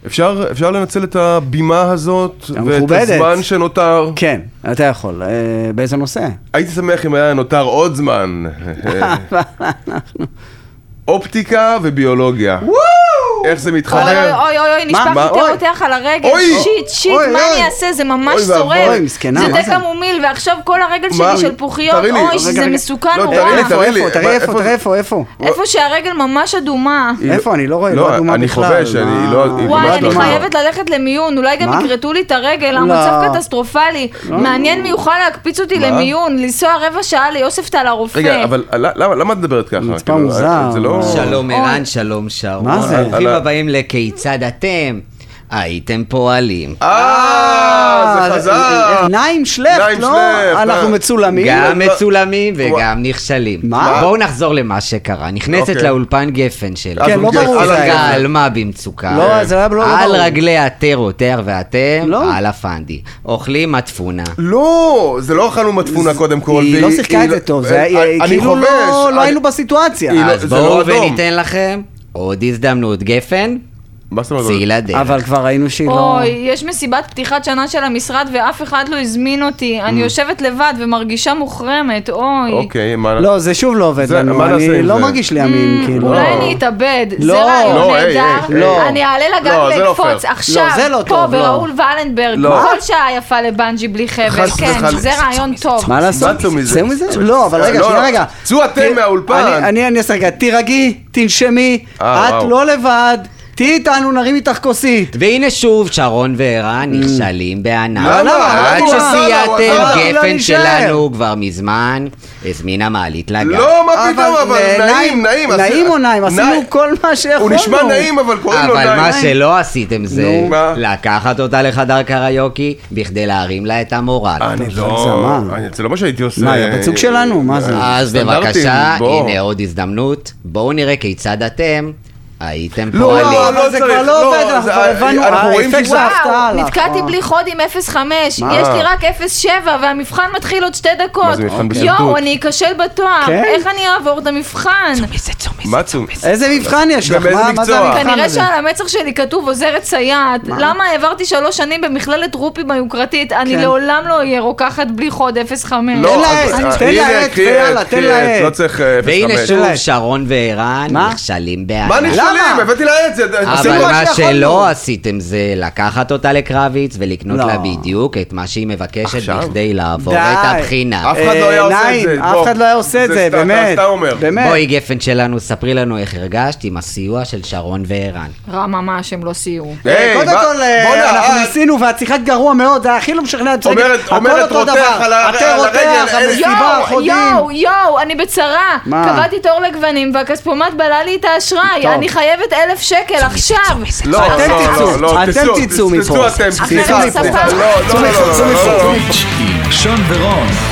אפשר לנצל את הבימה הזאת ואת הזמן שנותר? כן, אתה יכול. באיזה נושא? הייתי שמח אם היה נותר עוד זמן. אופטיקה וביולוגיה. איך זה מתחבר? אוי, נשפך יותר רותח על הרגל. שיט, מה אני אעשה? זה ממש שורף. זה דקה מומיל, ועכשיו כל הרגל שלי של פוחיות. אוי, שזה מסוכן נורא. תראי איפה. איפה שהרגל ממש אדומה. איפה? אני לא רואה, לא אדומה בכלל. אני חובש, אני לא... וואי, אני חייבת ללכת למיון, אולי גם יקרטו לי את הרגל, המצב קטסטרופלי. מעניין מי יוכל להקפיץ אותי למיון, לנסוע רבע שעה ליוספטל הרופא. רגע, אבל למה את מדברת ככה? מצפה מוזר. שלום ערן, שלום שרון. מה זה? ברוכים הבאים לכיצד אתם הייתם פועלים. זה חזר. נעים שלף, לא? אנחנו מצולמים. גם מצולמים וגם נכשלים. מה? בואו נחזור למה שקרה. נכנסת לאולפן גפן שלה. כן, לא ברור. על מה במצוקה? לא, זה לא ברור. על רגלי התר ואתם, על הפנדי. אוכלים מטפונה. לא, זה לא אכלנו מטפונה קודם כל. היא לא שיחקה את זה טוב. כאילו לא היינו בסיטואציה. אז בואו וניתן לכם עוד הזדמנות גפן. צאי לדרך. אבל כבר ראינו שהיא לא... אוי, יש מסיבת פתיחת שנה של המשרד ואף אחד לא הזמין אותי. אני יושבת לבד ומרגישה מוחרמת, אוי. אוקיי, מה... לא, זה שוב לא עובד לנו. אני לא מרגיש לי אמין, כאילו. אולי אני אתאבד. זה רעיון נהדר. אני אעלה לגן ואקפוץ עכשיו, פה בראול ולנברג. כל שעה יפה לבנג'י בלי חבל. כן, זה רעיון טוב. מה לעשות? צאו מזה? לא, אבל רגע. צאו אתם מהאולפן. אני אעשה רגע, תירגעי, תנשמי, את לא לבד. תהי איתנו, נרים איתך כוסית. והנה שוב שרון וערן נכשלים בענק. למה? עד שסייעתם גפן שלנו כבר מזמן הזמינה מעלית לגן. לא, מה פתאום, אבל נעים. נעים או נעים? עשינו כל מה שיכולנו. הוא נשמע נעים, אבל קוראים לו נעים. אבל מה שלא עשיתם זה לקחת אותה לחדר קריוקי בכדי להרים לה את המורל. זה לא מה שהייתי עושה. מה, הבצוג שלנו? מה זה? אז בבקשה, הנה עוד הזדמנות. בואו נראה כיצד אתם הייתם פועלים. לא, זה כבר לא עובד, אנחנו כבר הבנו, האפקט בהפתעה. נתקעתי בלי חוד עם 0.5, יש לי רק 0.7 והמבחן מתחיל עוד 2 דקות. מה זה מבחן בסרטוט? יואו, אני אכשל בתואר, איך אני אעבור את המבחן? מה צום? איזה מבחן יש לך? מה זה המבחן הזה? כנראה שעל המצח שלי כתוב עוזרת סייעת. למה העברתי 3 שנים במכללת רופי ביוקרתית? אני לעולם לא אהיה רוקחת בלי חוד 0.5. תן לה עט ויאללה, תן לה עט. לא צריך 0.5. והנה שוב שרון וערן נכשלים בענק. הבאתי לה את זה. אבל מה שלא עשיתם זה לקחת אותה לקרביץ ולקנות לה בדיוק את מה שהיא מבקשת בכדי לעבור את הבחינה. אף אחד לא היה עושה את זה. אף אחד לא היה עושה את זה, באמת. בואי גפן שלנו, ספרי לנו איך הרגשת עם הסיוע של שרון וערן. רע ממש, הם לא סייעו. קודם כל, אנחנו ניסינו והשיחת גרוע מאוד, זה הכי לא משכנע. אומרת רותח על הרגל. יואו, אני בצרה. קבעתי תור לגוונים והכספומט בלה לי את האשראי. אני חייבת 1,000 שקל עכשיו. לא, אתם תצאו מפה. סליחה. צאו מפה. שון ורון